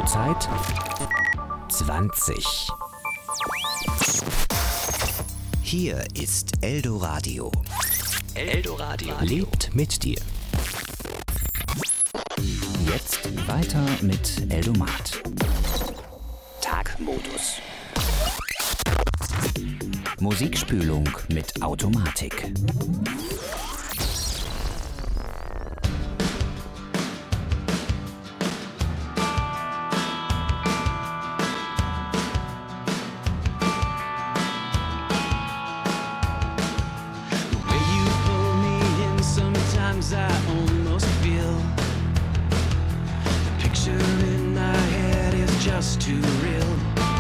Uhrzeit 20. Hier ist Eldoradio. Eldoradio lebt mit dir. Jetzt weiter mit Eldomat. Tagmodus. Musikspülung mit Automatik. I almost feel the picture in my head is just too real.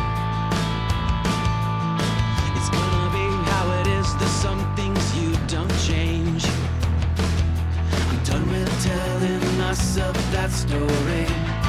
It's gonna be how it is, there's some things you don't change. I'm done with telling myself that story.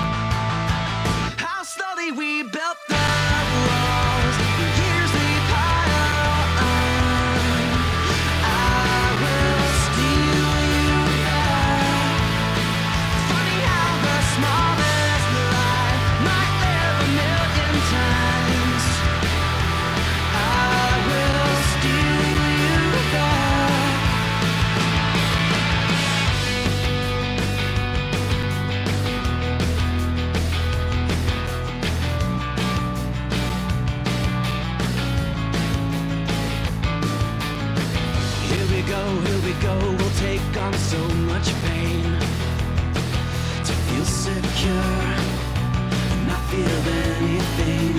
How slowly we built the walls, the years we piled on. I will steal you back. Funny how the smallest lie might live a million times. I will steal you back. Here we go, we'll take on so much pain to feel secure and not feel anything.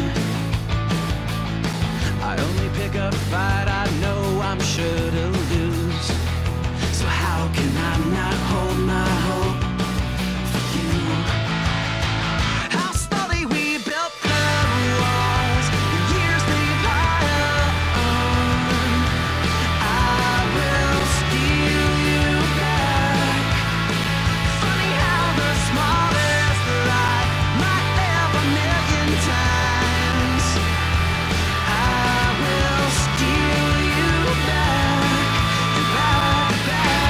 I only pick a fight I know I'm sure to lose. So how can I not hold my hope for you? How slowly we built the walls, the years we piled on. I will steal you back. Funny how the smallest lie might live a million times. I will steal you back, back, back.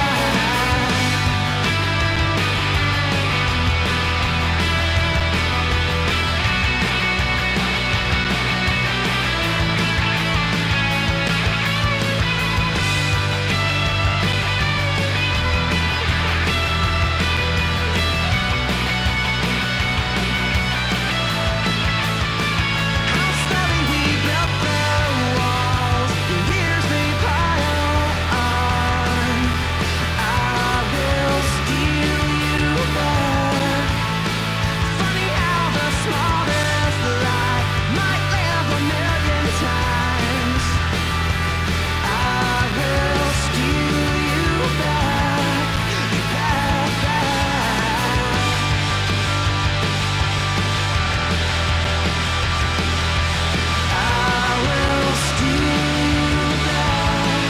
How slowly we built the walls, the years we piled on. I will steal you back. Funny how the smallest lie might live a million times. I will steal you back, back, back. I will steal you back.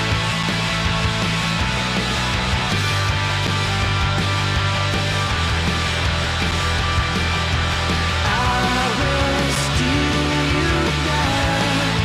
I will steal you back.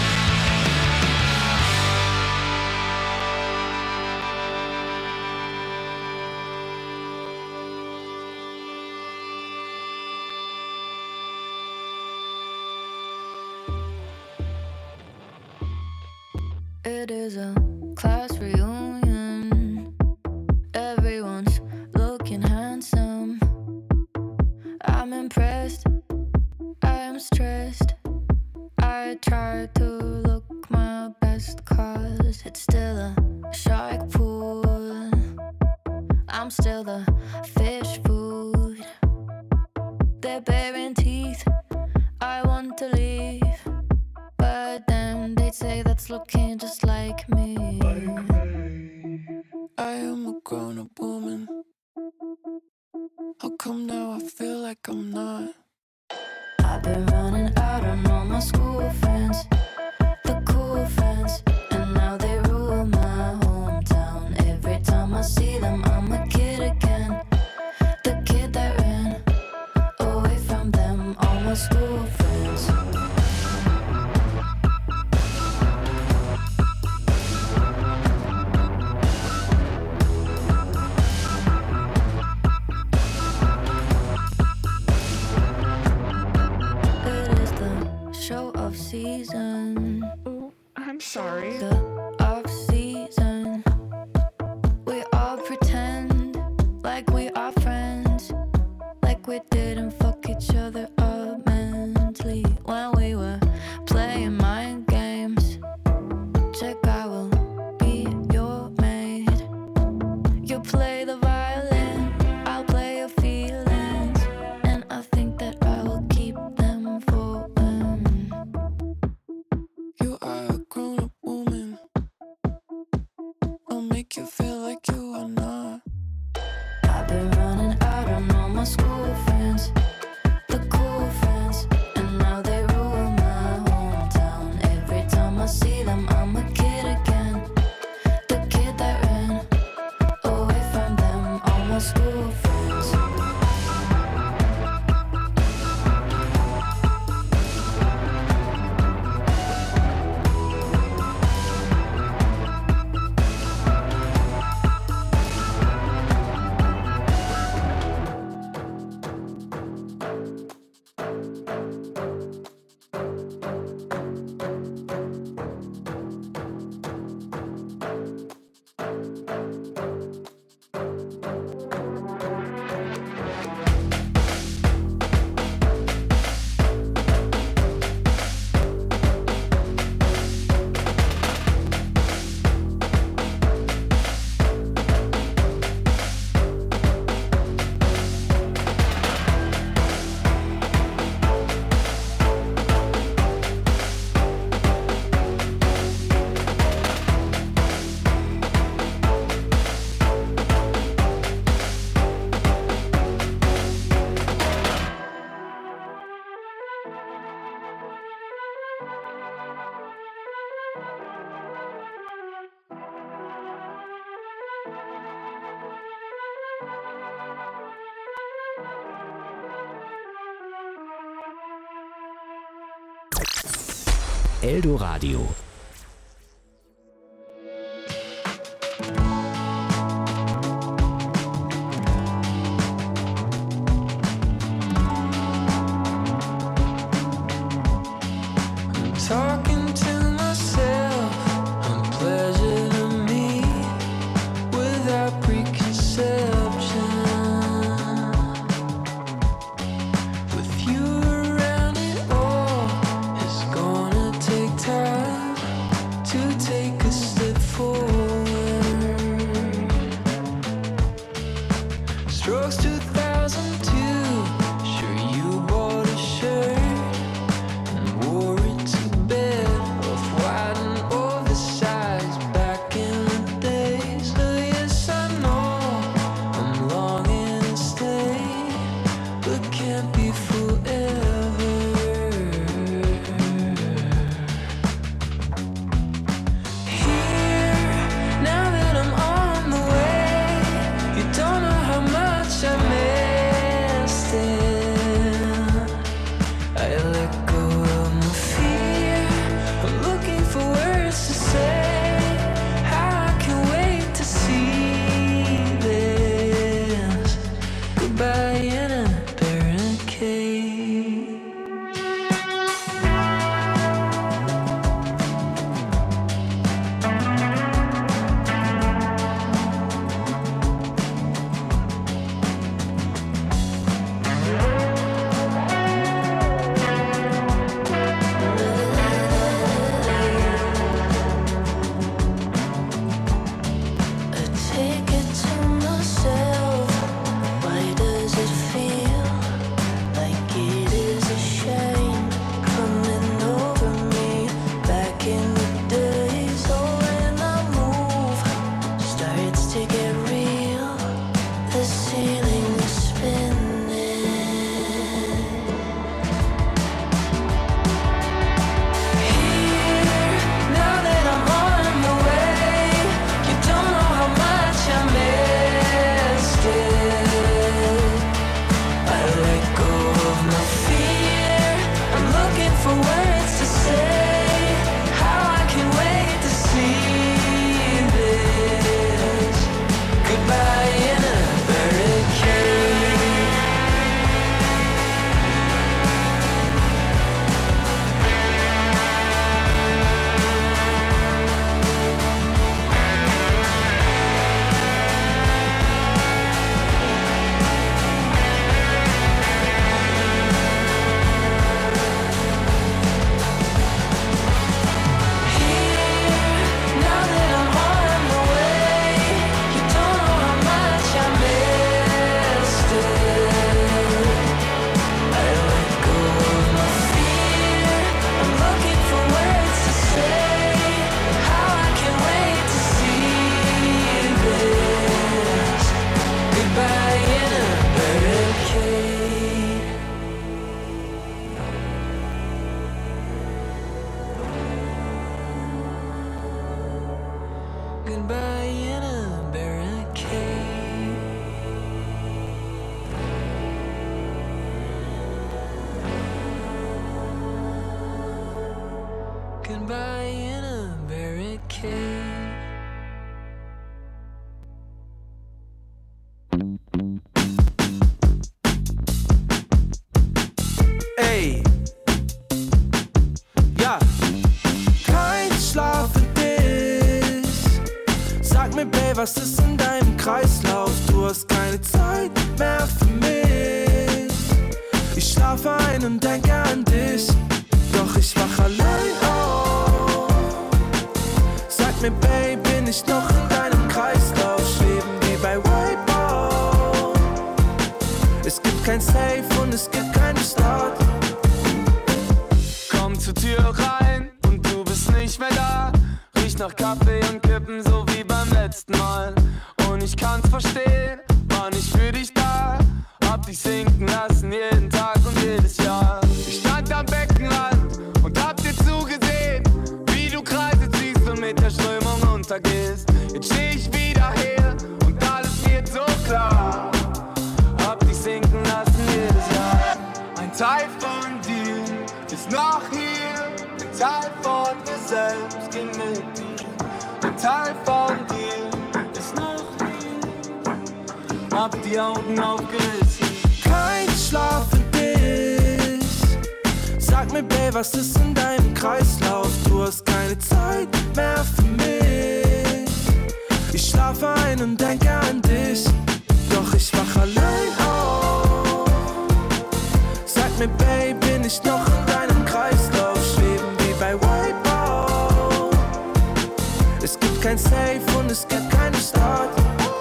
It is a class reunion. Everyone's looking handsome. I'm impressed. I am stressed. I try to look my best, 'cause it's still a shark pool. I'm still the fish food. They're baring teeth. I want to leave, but then they'd say that's looking just like me. I am a grown-up woman. How come now I feel like I'm not? I've been running out on all my school friends, the cool friends, and now they rule my hometown. Every time I see them, I'm a kid again, the kid that ran away from them, all my school friends. we didn't fuck each other up mentally when we were playing mind games. Check, I will be your maid. You play the violin, I'll play your feelings, and I think that I will keep them for when You are a grown-up woman. I'll make you feel like you are not. I've been running out on all my school friends, the cool friends, and now they rule my hometown. Every time I see them, I'm a kid again, the kid that ran away from them, all my school friends. Eldoradio. Talking to myself, I'm pleasure to me without preconception. With you around, it all is gonna take time to take a step forward. Strokes 2002, sure you bought a shirt and wore it to bed, off-white and oversized back in the days. So yes, I know I'm longing to stay, but can't be forever. Here, now that I'm on the way, you don't know how much I miss was ist in deinem Kreislauf? Du hast keine Zeit mehr für mich. Ich schlafe ein und denke an dich, doch ich wach allein auf. Sag mir, Baby, bin ich noch in deinem Kreislauf? Schweben wie bei Wipeout. Es gibt kein Safe und es gibt keinen Start. Komm zur Tür rein und du bist nicht mehr da. Riecht nach Kaffee und Kippen, so wie beim letzten Mal. Und ich kann's verstehen, war nicht für dich da. Hab dich sinken lassen jeden Tag und jedes Jahr. Ich stand am Beckenrand und hab dir zugesehen, wie du Kreise ziehst und mit der Strömung untergehst. Jetzt steh ich wieder hier und alles wird so klar. Hab dich sinken lassen jedes Jahr. Ein Teil von dir ist noch hier, ein Teil von dir selbst ging mit dir. Ein Teil von dir ist noch hier, hab die Augen aufgerissen. Kein Schlaf für dich. Sag mir, Babe, was ist in deinem Kreislauf? Du hast keine Zeit mehr für mich. Ich schlafe ein und denke an dich, doch ich wach allein auf. Sag mir, Babe, bin ich noch in deinem Kreislauf? Schweben wie bei Wipeout. Es gibt kein Safe und es gibt keinen Start.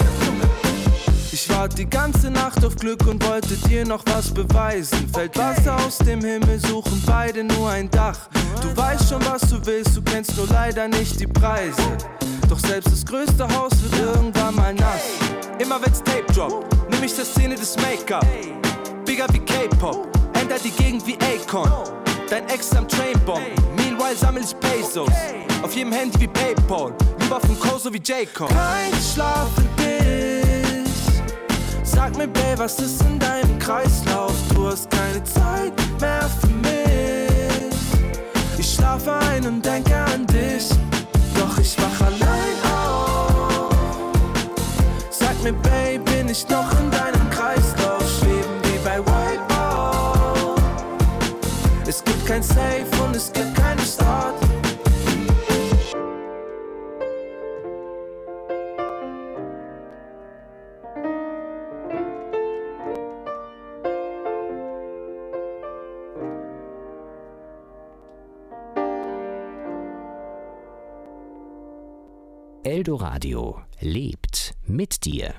Ich warte die ganze Nacht auf Glück und wollte dir noch was beweisen. Fällt Wasser aus dem Himmel, suchen beide nur ein Dach. Du weißt schon, was du willst, du kennst nur leider nicht die Preise. Doch selbst das größte Haus wird irgendwann mal nass. Immer wenn's Tape droppt, nimm ich der Szene des Make-up. Bigger wie K-Pop, ändert die Gegend wie Akon. Dein Ex am Trainbomb, meanwhile sammel ich Pesos. Auf jedem Handy wie Paypal, lieber vom Koso wie J-Cole. Kein Schlaf für dich. Sag mir, Babe, was ist in deinem Kreislauf? Du hast keine Zeit mehr für mich. Ich schlafe ein und denke an dich, doch ich wach allein auf. Sag mir, Babe, bin ich noch in deinem Kreislauf? Schweben wie bei Wipeout. Es gibt kein Safe und es gibt keinen Start. Eldoradio lebt mit dir.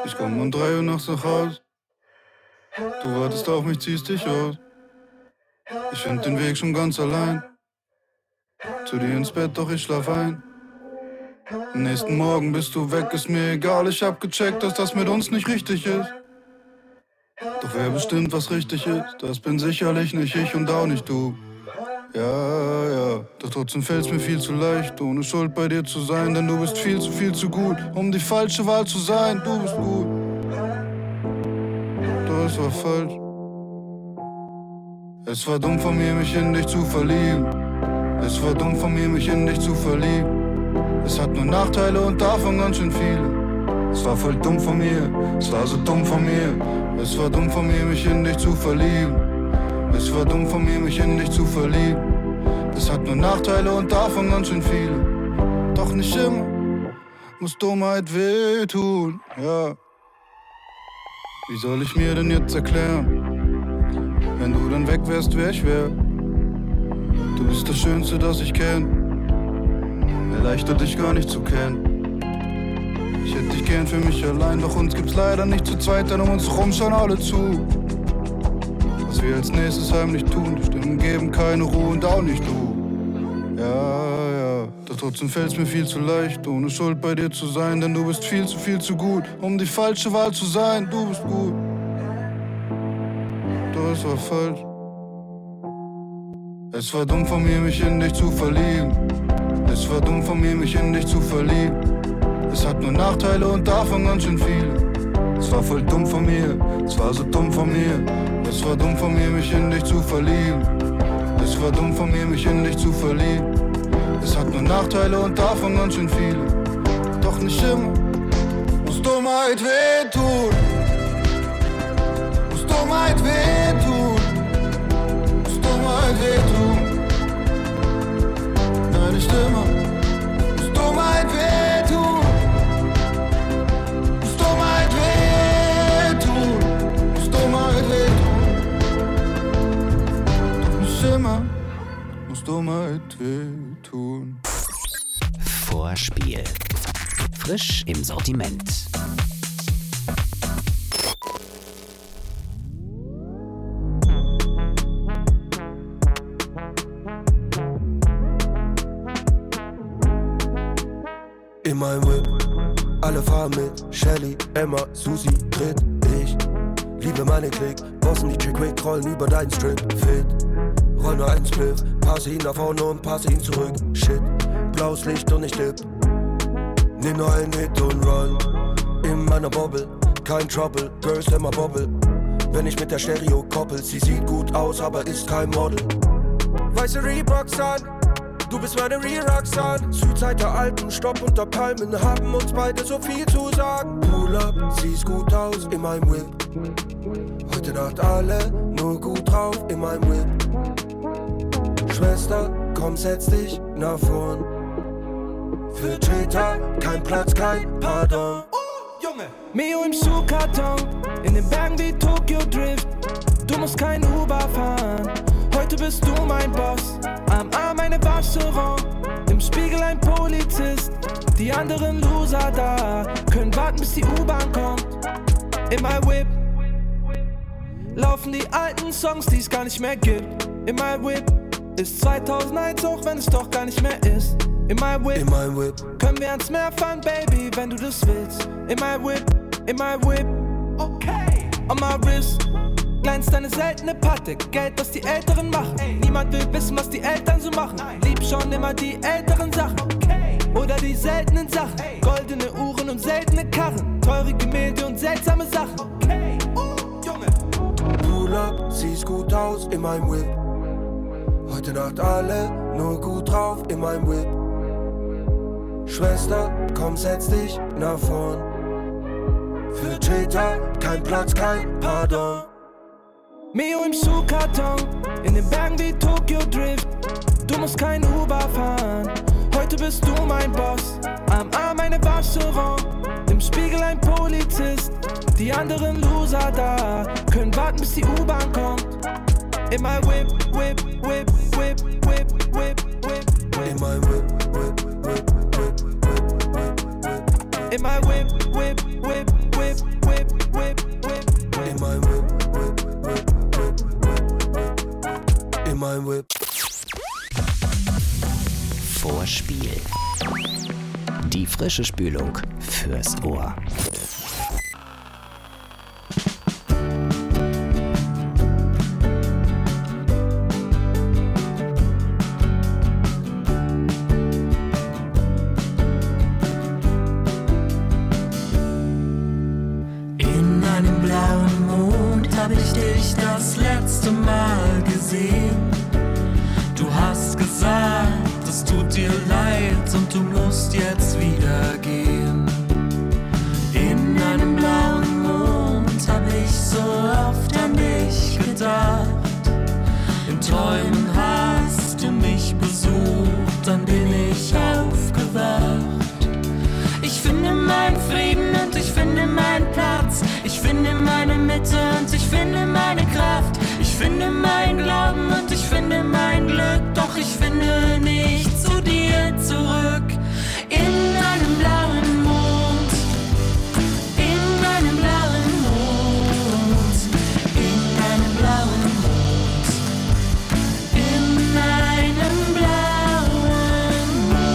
Ich komm um 3 Uhr nachts nach Haus. Du wartest auf mich, ziehst dich aus. Ich find den Weg schon ganz allein. Zu dir ins Bett, doch ich schlaf ein. Am nächsten Morgen bist du weg, ist mir egal. Ich hab gecheckt, dass das mit uns nicht richtig ist. Doch wer bestimmt, was richtig ist, das bin sicherlich nicht ich und auch nicht du. Ja, doch trotzdem fällt's mir viel zu leicht, ohne Schuld bei dir zu sein, denn du bist viel zu gut, um die falsche Wahl zu sein. Du bist gut, doch es war falsch. Es war dumm von mir, mich in dich zu verlieben. Es war dumm von mir, mich in dich zu verlieben. Es hat nur Nachteile und davon ganz schön viele. Es war voll dumm von mir, es war so dumm von mir. Es war dumm von mir, mich in dich zu verlieben. Es war dumm von mir, mich in dich zu verlieben. Es hat nur Nachteile und davon ganz schön viele. Doch nicht immer muss Dummheit wehtun, ja. Wie soll ich mir denn jetzt erklären, wenn du dann weg wärst, wer ich wär? Du bist das Schönste, das ich kenn. Erleichtert dich gar nicht zu kennen. Ich hätte dich gern für mich allein, doch uns gibt's leider nicht zu zweit, denn um uns rum schauen alle zu. Was wir als nächstes heimlich tun, die Stimmen geben keine Ruhe und auch nicht du. Ja, doch trotzdem fällt's mir viel zu leicht, ohne Schuld bei dir zu sein, denn du bist viel zu gut, um die falsche Wahl zu sein. Du bist gut, doch es war falsch. Es war dumm von mir, mich in dich zu verlieben. Es war dumm von mir, mich in dich zu verlieben. Es hat nur Nachteile und davon ganz schön viele. Es war voll dumm von mir, es war so dumm von mir. Es war dumm von mir, mich in dich zu verlieben. Es war dumm von mir, mich in dich zu verlieben. Es hat nur Nachteile und davon ganz schön viele. Doch nicht immer muss Dummheit wehtun. Muss Dummheit wehtun. Muss Dummheit wehtun. Nein, nicht immer muss Dummheit wehtun. Muss Dummheit wehtun. Muss Dummheit wehtun. Doch nicht immer muss Dummheit wehtun. Vorspiel. Frisch im Sortiment. In meinem Whip, alle fahren mit. Shelly, Emma, Susi, Grit, ich liebe meine Klick. Bossen die Chick-Quick, rollen über deinen Strip. Fit, roll nur einen Spliff. Passe ihn nach vorne und passe ihn zurück. Shit, blaues Licht und ich dip. Nimm nur einen Hit und run. In meiner Bobble, kein Trouble. Girls immer Bobble. Wenn ich mit der Stereo koppel, sie sieht gut aus, aber ist kein Model. Weiße Reeboks an, du bist meine Re-Roxanne. Südzeit der Alpen, Stopp unter Palmen, haben uns beide so viel zu sagen. Pull up, siehst gut aus in meinem Whip. Heute Nacht alle nur gut drauf in meinem Whip. Schwester, komm, setz dich nach vorn. Für Cheetah, kein Platz, kein Pardon. Junge! Mio im Schuhkarton, in den Bergen wie Tokyo Drift. Du musst kein Uber fahren, heute bist du mein Boss. Am Arm eine Waschseront, im Spiegel ein Polizist. Die anderen Loser da können warten, bis die U-Bahn kommt. In my Whip laufen die alten Songs, die es gar nicht mehr gibt. In my Whip ist 2001, auch wenn es doch gar nicht mehr ist. In my Whip können wir ans Meer fahren, Baby, wenn du das willst. In my Whip, okay. On my wrist glänzt eine seltene Patte, Geld, das die Älteren machen. Niemand will wissen, was die Eltern so machen. Lieb schon immer die älteren Sachen, oder die seltenen Sachen. Goldene Uhren und seltene Karren, teure Gemälde und seltsame Sachen. Junge. Pull up, siehst gut aus in meinem Whip. Heute Nacht alle nur gut drauf in meinem Whip. Schwester, komm, setz dich nach vorn. Für Cheetah, kein Platz, kein Pardon. Mio im Schuhkarton, in den Bergen wie Tokyo Drift. Du musst kein Uber fahren, heute bist du mein Boss. Am Arm eine Waschseront, im Spiegel ein Polizist. Die anderen Loser da können warten, bis die U-Bahn kommt. In my Whip, Whip, Whip, Whip, Whip, Whip, Whip, Whip. In my Whip, Whip, Whip, Whip, Whip, Whip, Whip. In my Whip, Whip, Whip, Whip, Die frische Spülung fürs Ohr. In einem blauen Mond hab ich dich das letzte Mal gesehen. Du hast gesagt, es tut dir leid und du musst jetzt wieder gehen. In einem blauen Mond hab ich so oft an dich gedacht. In Träumen hast du mich besucht, dann bin ich aufgewacht. Ich finde meinen Frieden und ich finde meinen Platz. Ich finde meine Mitte und ich finde meine Kraft. Ich finde meinen Glauben und ich finde mein Glück. Doch ich finde nicht zu dir zurück. In einem blauen Mond. In einem blauen Mond. In einem blauen Mond. In einem blauen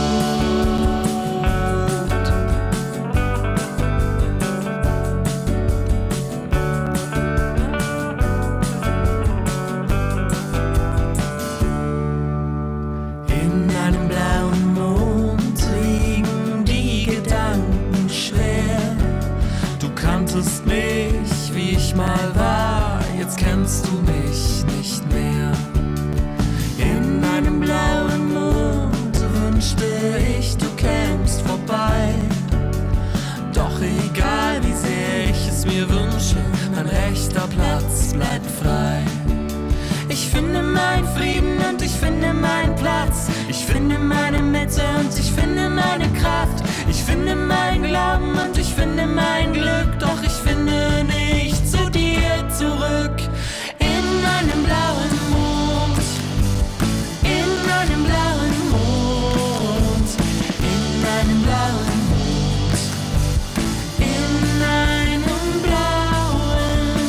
Mond. In einem blauen Mond liegen die Gedanken schwer. Du kanntest mich, wie ich mal war, jetzt kennst du mich nicht mehr. In einem blauen Mond wünschte ich, du kämst vorbei. Doch egal wie sehr ich es mir wünsche, mein rechter Platz bleibt frei. Ich finde meinen Frieden und ich finde meinen Platz. Ich finde meine Mitte und ich finde meine Kraft. Ich finde meinen Glauben und ich finde mein Glück. Doch ich finde nicht zu dir zurück. In einem blauen Mond. In einem blauen Mond. In einem blauen Mond. In einem blauen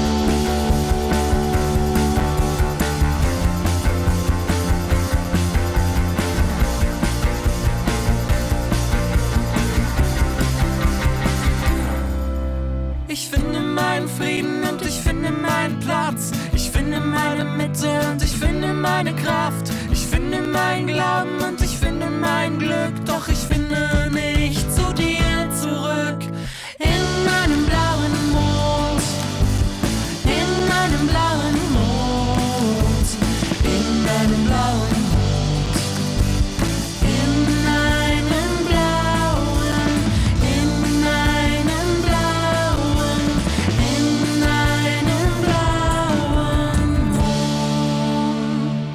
Ich finde meinen Frieden und ich finde meinen Platz. Ich finde meine Mitte und ich finde meine Kraft. Ich finde meinen Glauben und ich finde mein Glück. Doch ich finde nicht zu dir zurück. In einem blauen Mond. In einem blauen Mond. In einem blauen Mond. In einem blauen. In einem blauen. In einem blauen Mond.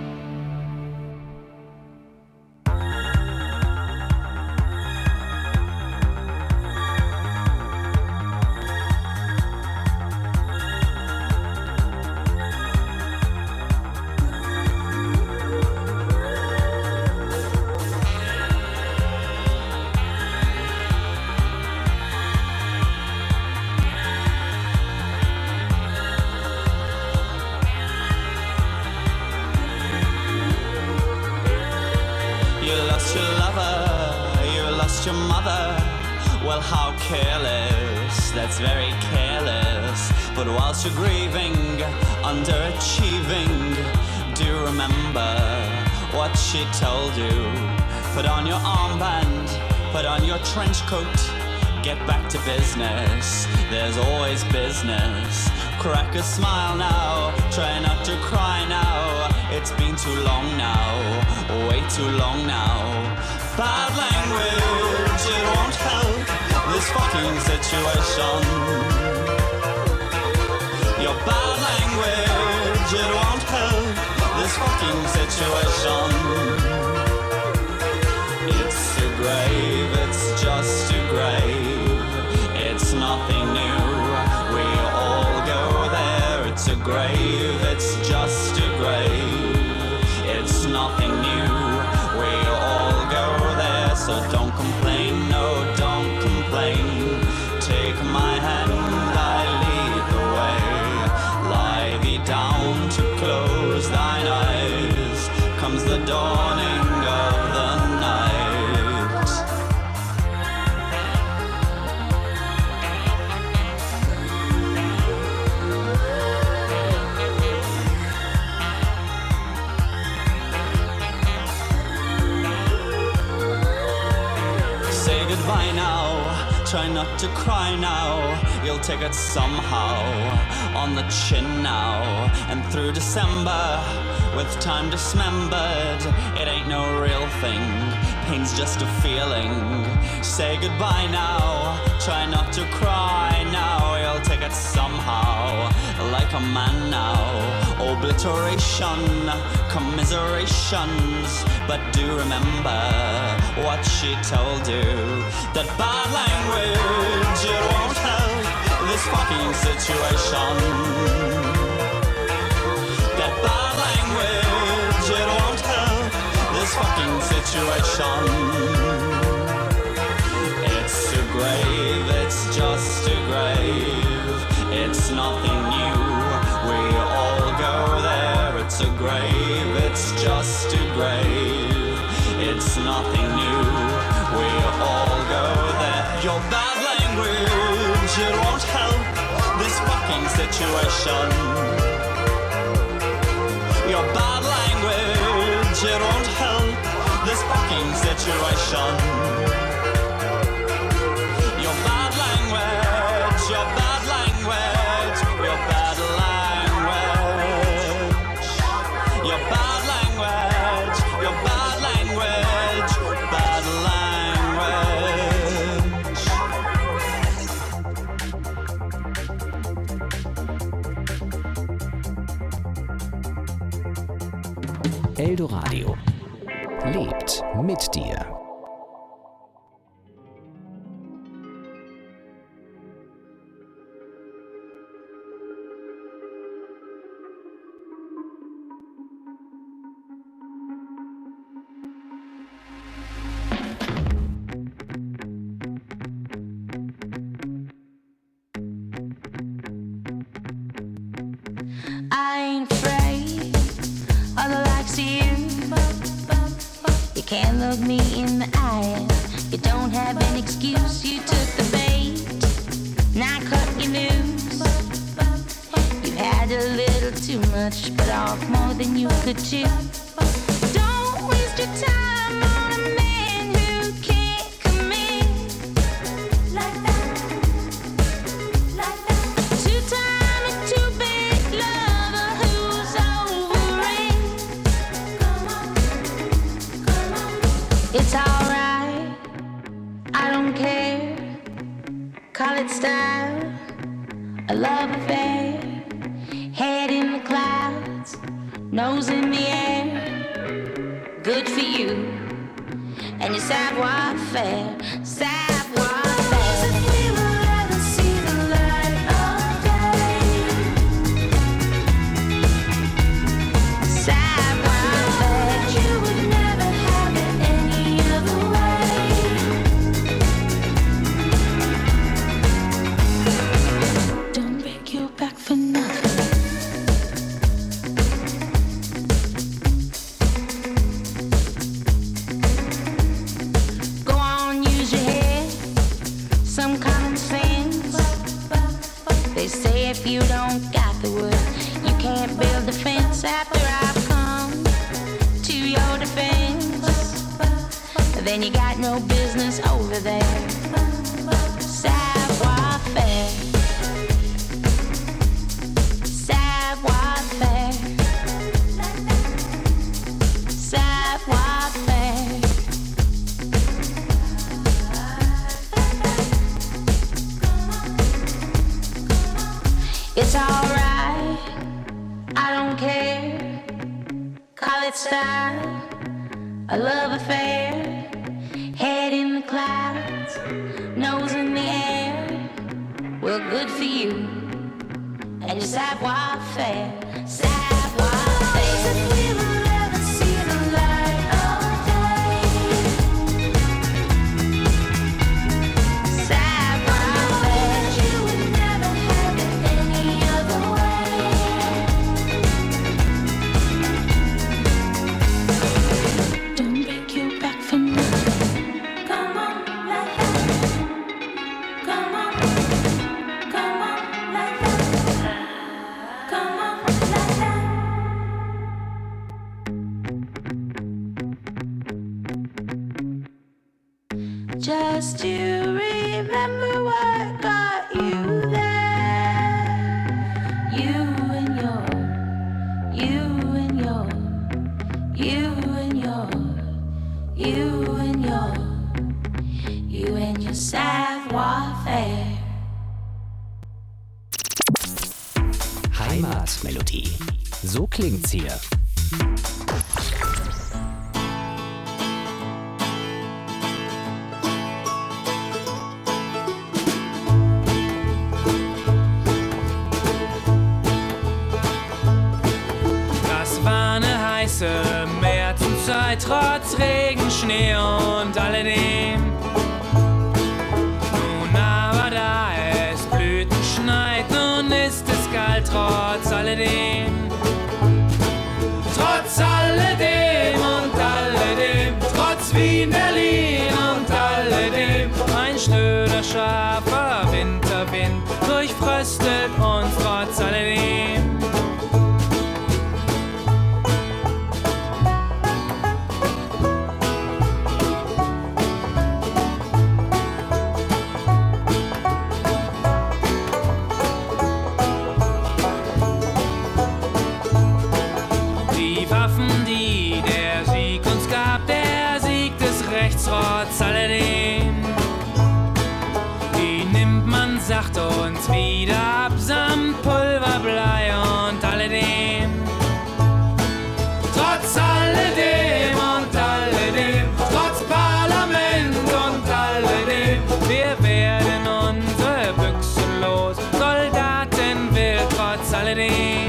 You lost your lover, you lost your mother. Well, how careless, that's very careless. But whilst you're grieving, underachieving, do remember what she told you. Put on your armband, put on your trench coat, get back to business, there's always business. Crack a smile now, try not to cry now. It's been too long now, way too long now. Bad language, it won't help this fucking situation. Your bad language, it won't help this fucking situation. It's a grave, it's just a grave. It's nothing new, we all go there. It's a grave, it's just a grave. It's nothing new, we all go there. So don't complain, no, don't complain. Take my hand, I lead the way. Lie thee down to close thine eyes. Comes the dawning of the night. goodbye now. Try not to cry now. You'll take it somehow. On the chin now. And through December, with time dismembered, it ain't no real thing. Pain's just a feeling. Say goodbye now. Try not to cry now. You'll take it somehow. Like a man now. Obliteration, commiserations. But do remember what she told you. That bad language, it won't help this fucking situation. That bad language, it won't help this fucking situation. It's a grave, it's just a grave. It's nothing new, we all go there. It's a grave, it's just a grave. It's nothing new, we all go there. Your bad language, it won't help this fucking situation. Your bad language, it won't help this fucking situation. Your bad language, your bad language, your bad language. Your bad language, your bad language, bad language. Eldoradio lebt mit dir. I ain't afraid of the likes of you. You can't look me in the eye. You don't have an excuse. You took the bait, now cut you loose. You had a little too much, but off more than you could chew. Don't waste your time on a man who can't commit like that, like that. Two-time and two-bit lover who's over it. Come on, come on. It's alright, I don't care. Call it style, a love affair. Head in the clouds, nose in the air. Good for you and your savoir faire, savoir faire. If we will ever see the light of day, savoir faire. You would never have it any other way. Don't break your back for nothing. If you don't got the wood, you can't build a fence. After I've come to your defense, then you got no business over there. Savoir faire, savoir faire, savoir faire. It's alright, I don't care. Call it style, a love affair. Head in the clouds, nose in the air. Well, good for you and your savoir faire, savoir faire. If we will ever see the light of day, savoir faire. You would never have it any other way. Don't break your back for just to remember what got you there. You and your, you and your, you and your, you and your, you and your savoir-faire. Heimatmelodie. So klingt's hier. Das war eine heiße Märzenzeit, trotz Regen, Schnee und alledem. Nun aber da es Blüten schneit, nun ist es kalt, trotz alledem. Trotz alledem und alledem, trotz Wien, Berlin und alledem. Ein schnöder, scharfer Winterwind durchfröstelt uns trotz alledem. Trotz alledem, die nimmt man sacht uns wieder ab, samt Pulverblei und alledem. Trotz alledem und alledem, trotz Parlament und alledem, wir werden unsere Büchse los, Soldaten wild, trotz alledem.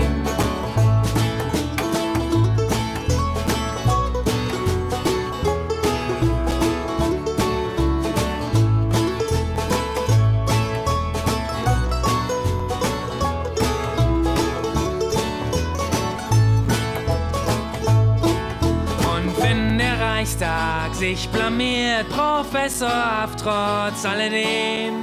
Sich blamiert, professorhaft trotz alledem.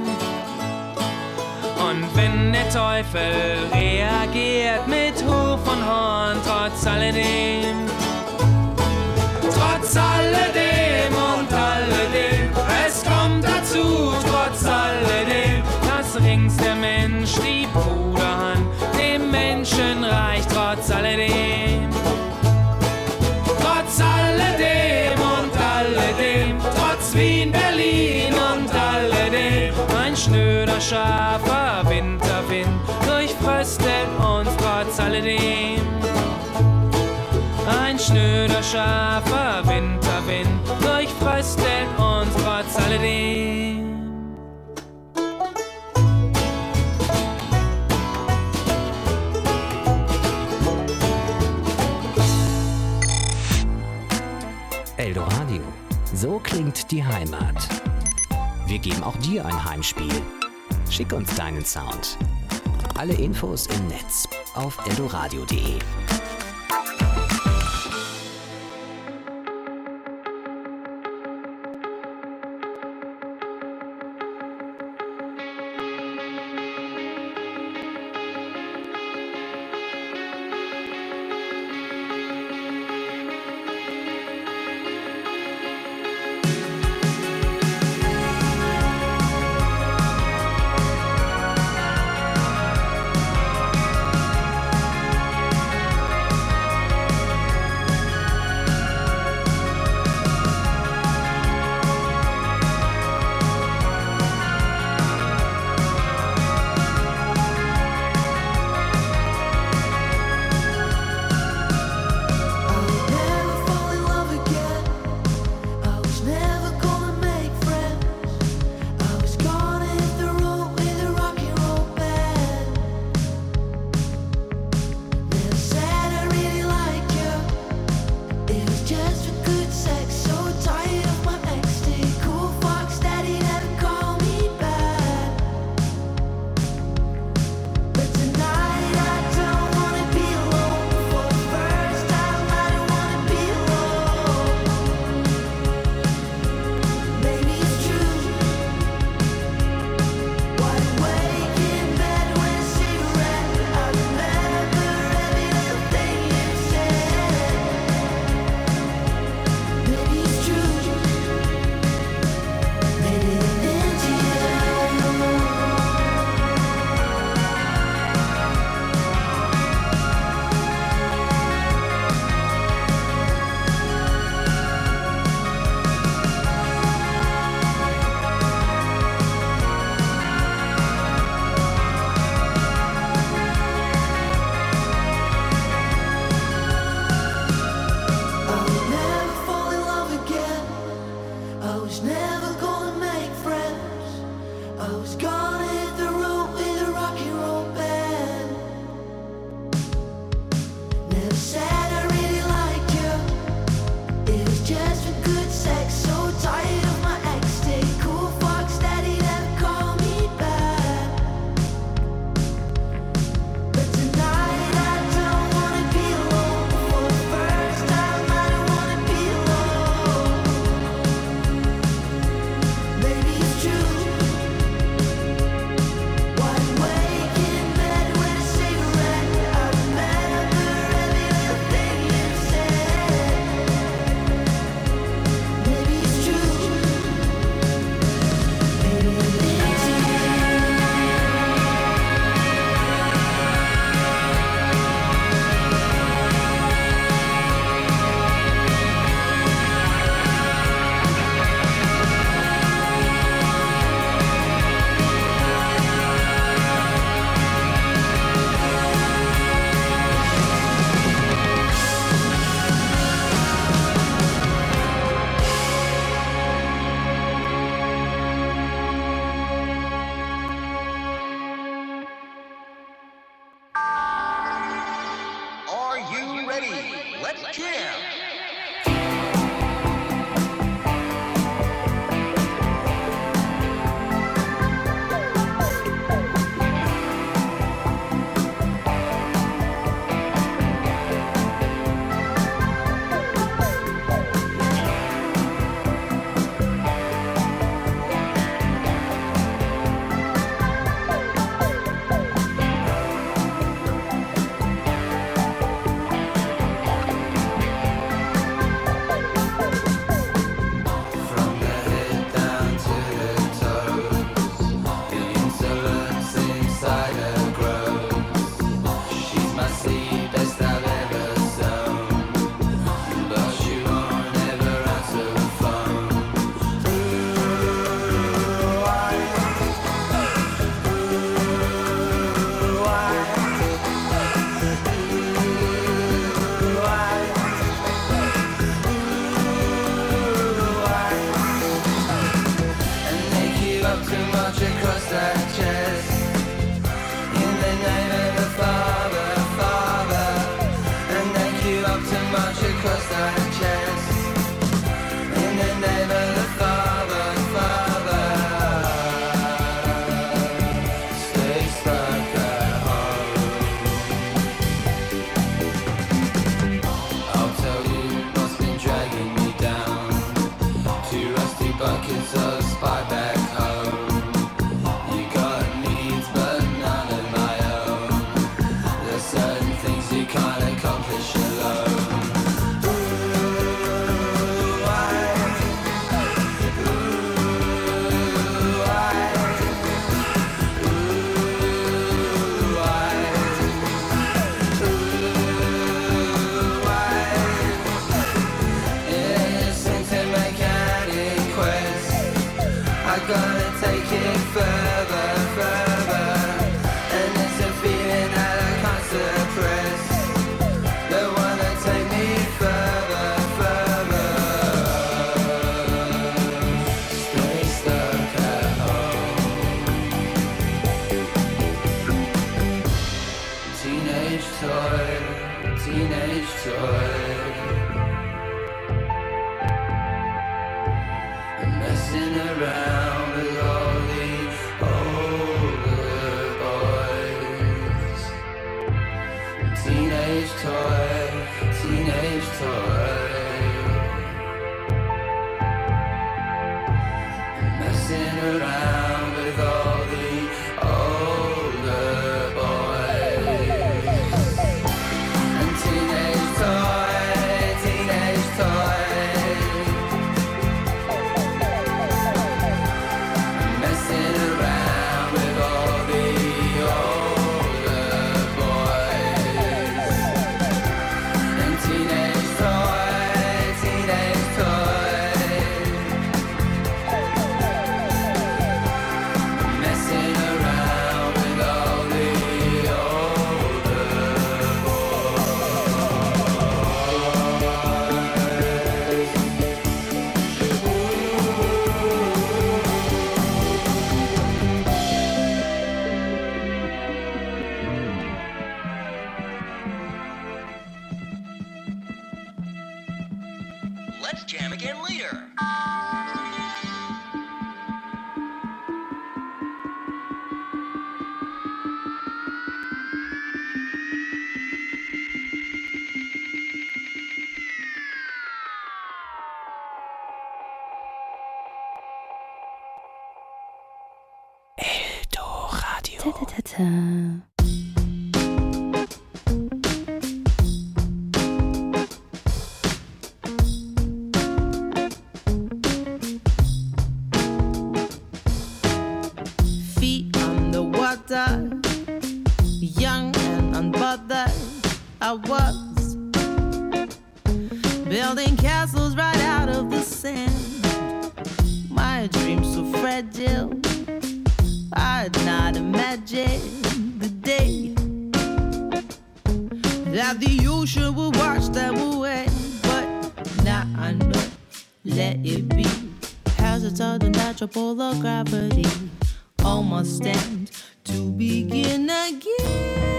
Und wenn der Teufel reagiert mit Huf und Horn, trotz alledem. Trotz alledem und alledem, es kommt dazu, trotz alledem, dass rings der Mensch die Bruderhand dem Menschen reicht, trotz alledem. Trotz alledem und alledem, trotz Wien, Berlin und alledem, ein schnöder, scharfer Winterwind durchfröstelt uns trotz alledem. Ein schnöder, scharfer Winterwind durchfröstelt uns trotz alledem. Eldoradio. So klingt die Heimat. Wir geben auch dir ein Heimspiel. Schick uns deinen Sound. Alle Infos im Netz auf eldoradio.de. I was never gonna make friends. I was gonna hit the road with a rock and roll band. Never said I really liked you. It was just for good sex. So tired of my ex. Stay cool fucks that he never called me back. But tonight I don't wanna be alone. For the first time I don't wanna be alone. Maybe it's true. Wide awake in bed with a cigarette. I remember every little thing you said. Maybe it's true. Maybe it is. Are you ready? Let's jam! From the head down to the toes, the insolence inside her grows. She's my seed, best I've ever sown, but she won't ever answer the phone. Ooh, why? Ooh, why? Ooh, why? And they keep up too much across that chest. In the name of the Father, Father. And they keep up too much across that chest. In the name of the Father, Father. Stay stuck at home. I'll tell you what's been dragging me down. 2 rusty buckets of spy back home. You got needs but none of my own. There's certain things you can't accomplish alone. Ooh, why? Ooh, why? Ooh, why? Ooh, why? Innocent to make any quest. I gotta take it further, further. And it's a feeling that I can't suppress. They wanna take me further, further. Stay stuck at home. Teenage toy, teenage toy. Messing around with all the older boys. Teenage toy, teenage toy. Messing around with all the older boys. And teenage toy, teenage toy. Messing around with all the older boys. And teenage toy, teenage toy. Feet underwater, young and unbothered, I was building castles right out of the sand. My dreams so fragile, I'd not imagine the day that the ocean will wash them away. But now I know, let it be. Hazards of the natural polar gravity almost stand to begin again.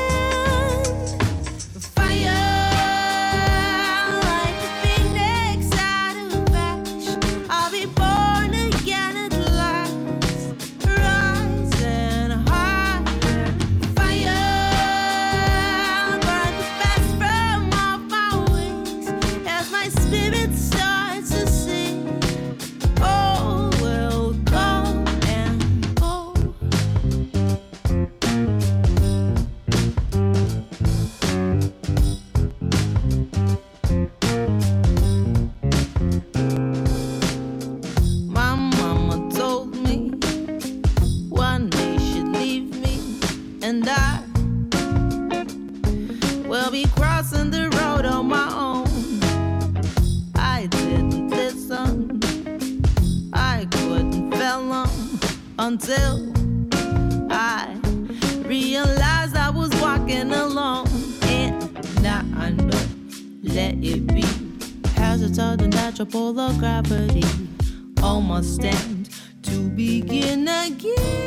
Until I realized I was walking alone. And now I know, let it be. Hazards of the natural polar gravity almost stand to begin again.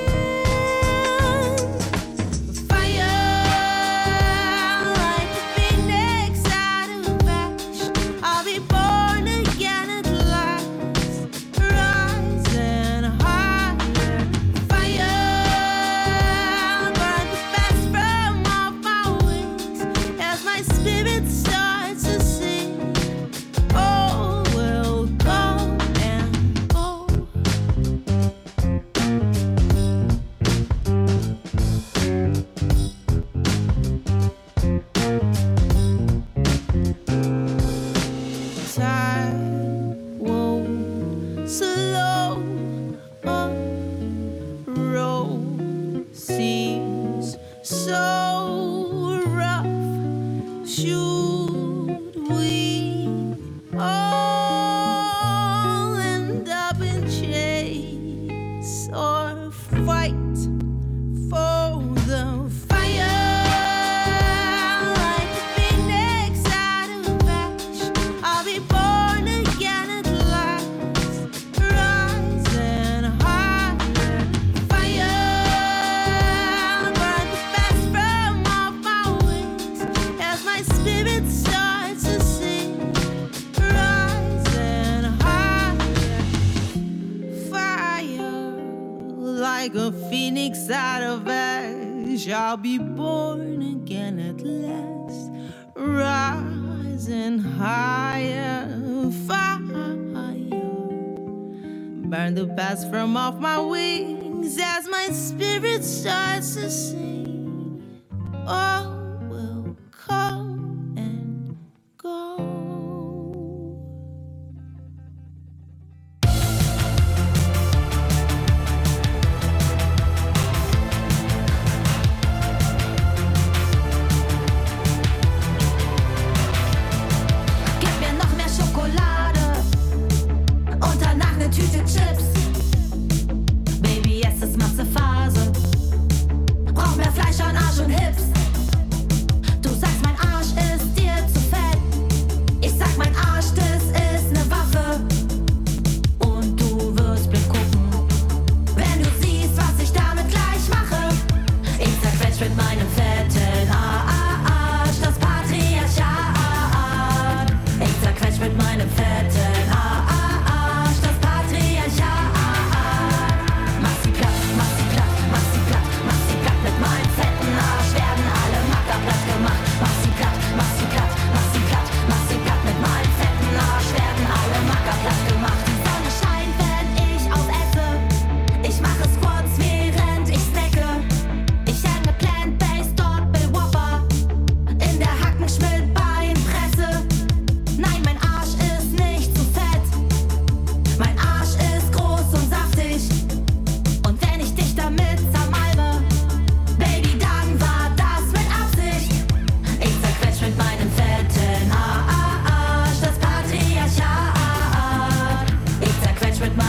I'll be born again at last, rising higher, fire. Burn the past from off my wings as my spirit starts to sing. All will come and go. Tüte Chips. Baby, es ist Massephase. Brauch mehr Fleisch an Arsch und Hips. Du sagst, mein Arsch ist dir zu fett. Ich sag, mein Arsch, das ist ne Waffe. Und du wirst blind gucken, wenn du siehst, was ich damit gleich mache. Ich zerquetsch mit meinem fetten Arsch das Patriarchat. Ich zerquetsch mit meinem fetten Arsch das Patriarchat.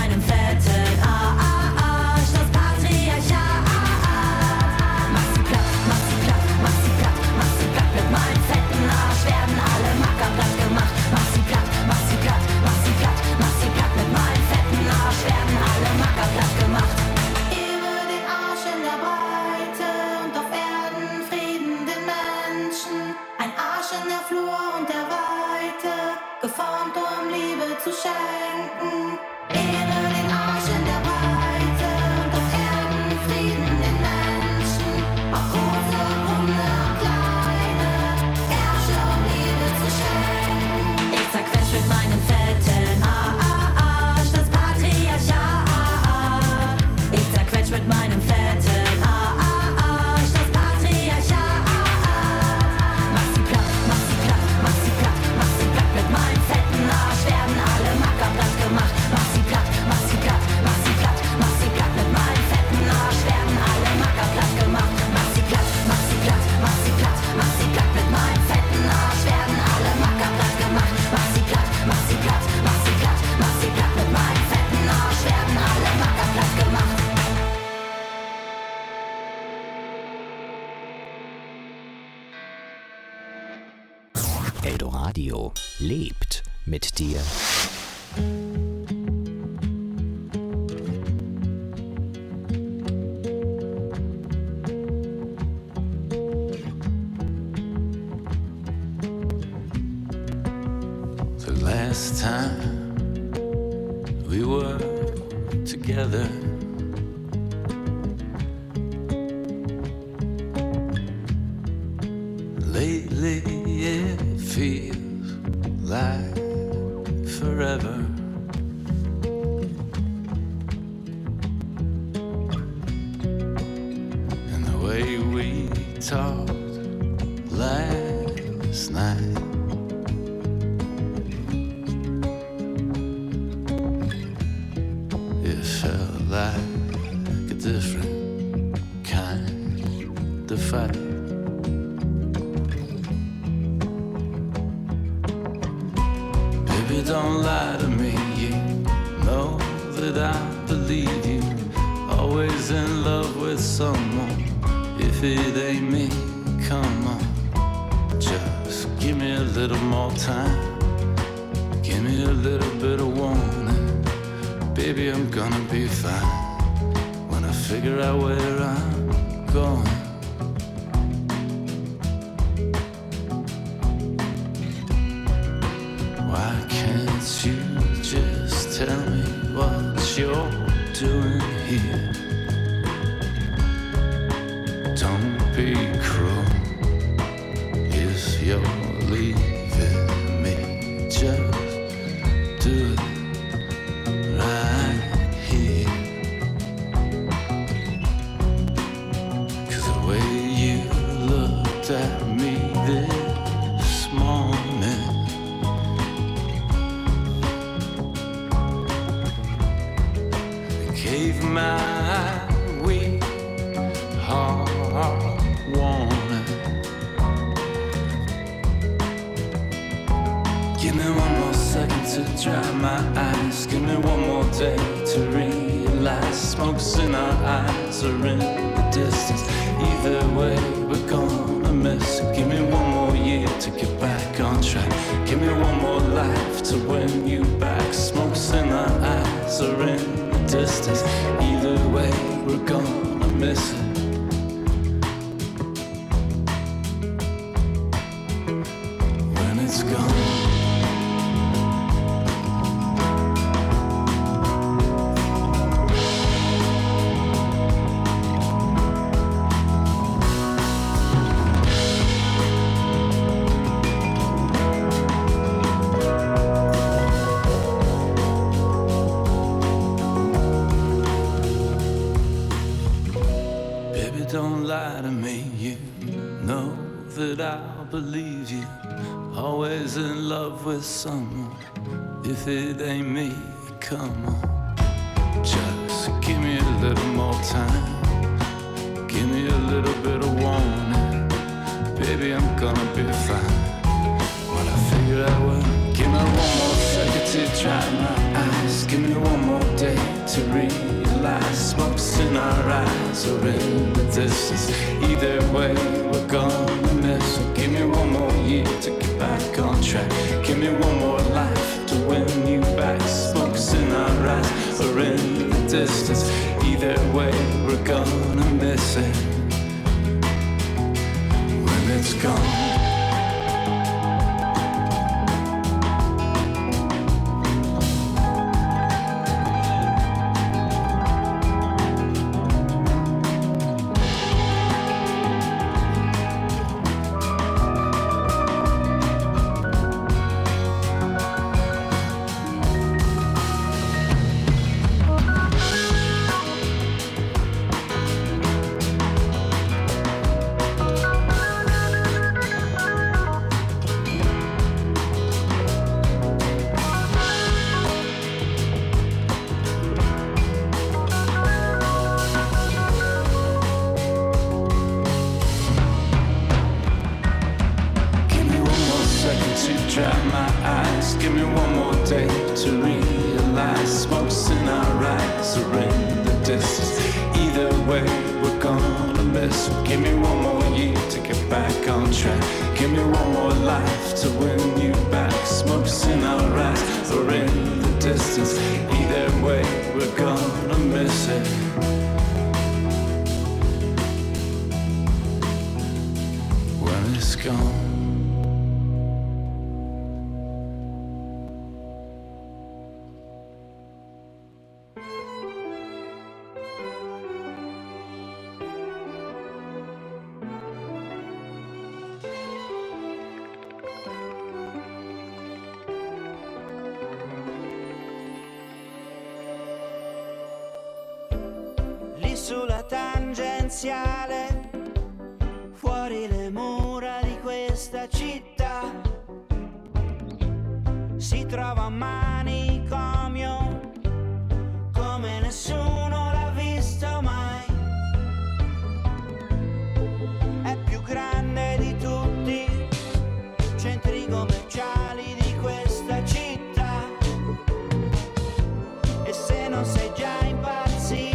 meinem fetten Arsch. Das Patriarchat. Mach sie platt, mach sie platt, mach sie platt, mach sie platt mit meinem fetten Arsch. Werden alle Macker platt gemacht. Mach sie platt, mach sie platt, mach sie platt, mach sie platt mit meinem fetten Arsch. Werden alle Macker platt gemacht. Über den Arsch in der Breite und auf Erden Frieden den Menschen. Ein Arsch in der Flur und der Weite, geformt um Liebe zu schenken. Über den Arsch in der Breite und auf Erden Frieden den Menschen. Auch große, runde, kleine Ärsche um Liebe zu schenken. Ich zerquetsch mit meinem fetten Arsch das Patriarchat. Ich zerquetsch mit meinem fetten Arsch das Patriarchat. Mach sie platt, mach sie platt, mach sie platt, mach sie platt mit meinem fetten Arsch. Werden alle Macker platt gemacht. Mach sie platt, mach sie platt, mach sie platt, mach sie platt mit meinem fetten Arsch. Werden alle Macker platt gemacht. Mach sie platt, mach sie platt, mach sie platt, mach sie platt mit meinem fetten Arsch. Werden alle Macker platt gemacht. Mach sie platt, mach sie platt, mach sie platt, mach sie platt mit meinem fetten Arsch. Werden alle Macker platt gemacht. Eldoradio lebt mit dir. The last time we were together, lately it feels like forever. And the way we talked last night, it felt like a different kind of fight. Baby, don't lie to me. You know that I believe you. Always in love with someone. If it ain't me, come on. Just give me a little more time. Give me a little bit of warning. Baby, I'm gonna be fine when I figure out where I'm going. Why can't you just tell me what you're doing here? Don't be cruel if you're leaving me. Just do it right here. 'Cause the way you looked at me this morning, gave my weak heart warning. Give me one more second to dry my eyes. Give me one more day to realize smoke's in our eyes or in the distance. Either way, we're gonna miss it. Give me one more year to get back on track. Give me one more life to win you back. Smoke's in our eyes or in the distance. Either way, we're gonna miss it. When it's gone. Don't lie to me, you know that I'll believe you. Always in love with someone. If it ain't me, come on. Just give me a little more time. Give me a little bit of warning. Baby, I'm gonna be fine when I figure out what. Give me one more second to dry my eyes. eyes. Give me one more day to realize. Smoke's in our eyes or in the distance. Either way, we're gonna miss. Give me one more year to get back on track. Give me one more life to win you back. Smoke's in our eyes or in the distance. Either way, we're gonna miss it when it's gone. Sulla tangenziale, fuori le mura di questa città, si trova un manicomio come nessuno l'ha visto mai. È più grande di tutti i centri commerciali di questa città, e se non sei già impazzito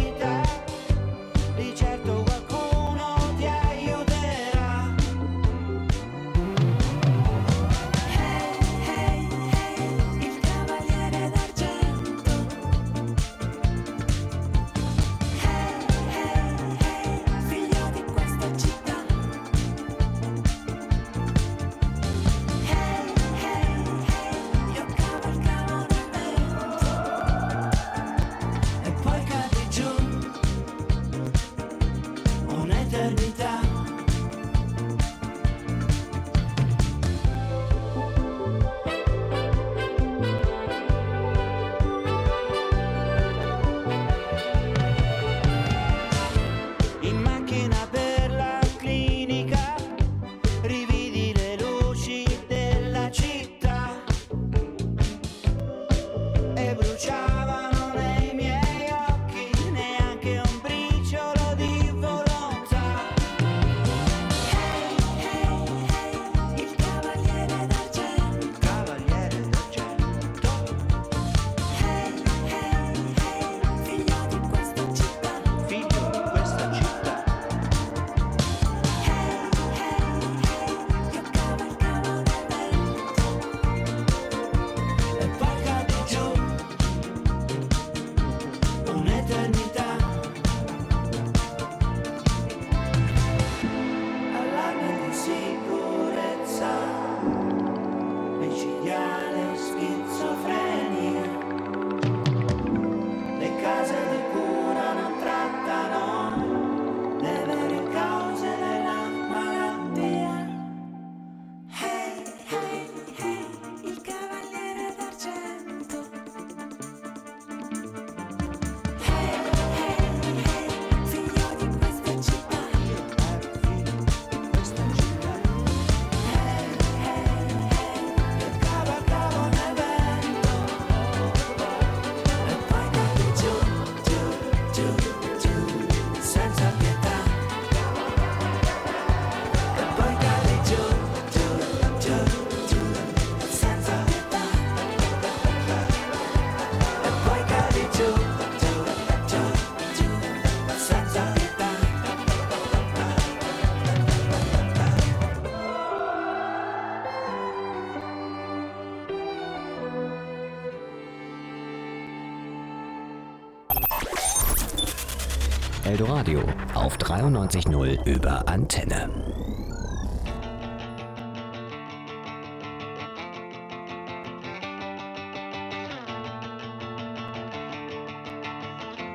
Eldoradio auf 93.0 über Antenne.